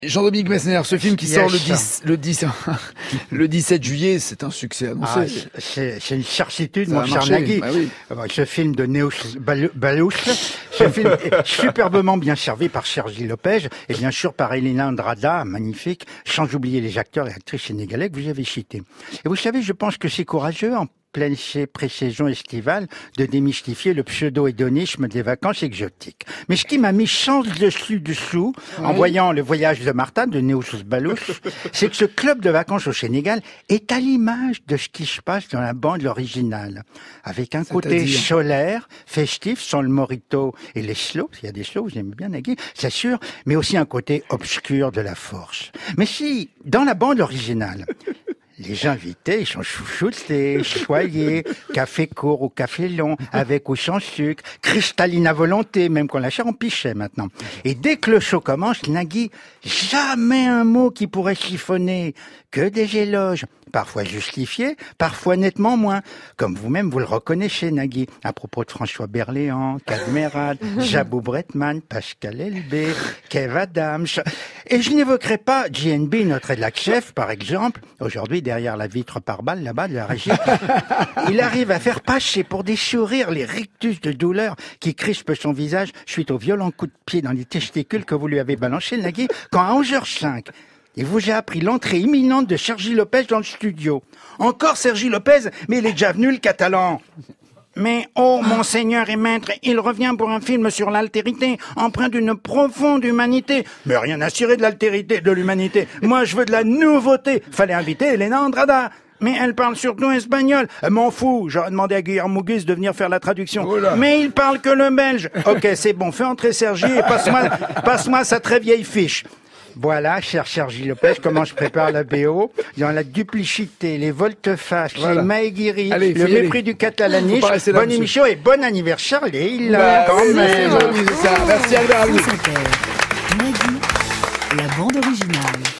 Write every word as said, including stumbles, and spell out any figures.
Jean-Dominique Messner, ce film qui Yes. sort le dix, le dix, le dix-sept juillet, c'est un succès annoncé. Ah, c'est, c'est une certitude, Ça mon a cher marché, Nagui. bah oui. Ce film de Néo Balouche, ce film est superbement bien servi par Sergi Lopez et bien sûr par Elena Andrada, magnifique, sans oublier les acteurs et actrices sénégalais que vous avez cités. Et vous savez, je pense que c'est courageux en pleine pré-saison estivale de démystifier le pseudo-hédonisme des vacances exotiques. Mais ce qui m'a mis chance dessus dessous, oui. en voyant Le Voyage de Martha de Néo Balouche, c'est que ce club de vacances au Sénégal est à l'image de ce qui se passe dans la bande originale. Avec un côté C'est-à-dire solaire, festif, sans le mojito et les slows, il y a des slows, j'aime bien Nagui, c'est sûr, mais aussi un côté obscur de la force. Mais si, dans la bande originale, les invités, ils sont chouchoutés, choyés, café court ou café long, avec ou sans sucre, cristalline à volonté, même qu'on la chair en pichet maintenant. Et dès que le show commence, Nagui, jamais un mot qui pourrait chiffonner, que des éloges, parfois justifiés, parfois nettement moins. Comme vous-même, vous le reconnaissez, Nagui, à propos de François Berléand, Cadmerade, Jabou Bretman, Pascal Elbé, Kev Adams. Et je n'évoquerai pas J N B, notre rédac chef, par exemple, aujourd'hui derrière la vitre par balle, là-bas, de la régie. Il arrive à faire passer pour des sourires les rictus de douleur qui crispent son visage suite au violent coup de pied dans les testicules que vous lui avez balancé, Nagui, quand à onze heures cinq, il vous a appris l'entrée imminente de Sergi Lopez dans le studio. Encore Sergi Lopez, mais il est déjà venu, le Catalan. Mais, oh, monseigneur et maître, il revient pour un film sur l'altérité, empreint d'une profonde humanité. Mais rien à cirer de l'altérité, de l'humanité. Moi, je veux de la nouveauté. Fallait inviter Elena Andrada. Mais elle parle surtout espagnol. Euh, M'en fous, j'aurais demandé à Guillermo Guise de venir faire la traduction. Oh là. Mais il parle que le belge. Ok, c'est bon, fais entrer Sergi et passe-moi, passe-moi sa très vieille fiche. Voilà, cher Sergi Lopez, comment je prépare la B O. Dans la duplicité, les volte-face, voilà. Les maïguiris, le mépris aller. Du catalanisme. Bonne là, émission et bon anniversaire, Leïla, bah, quand oui, même. C'est ça. Merci Albert. Nagui, la bande originale.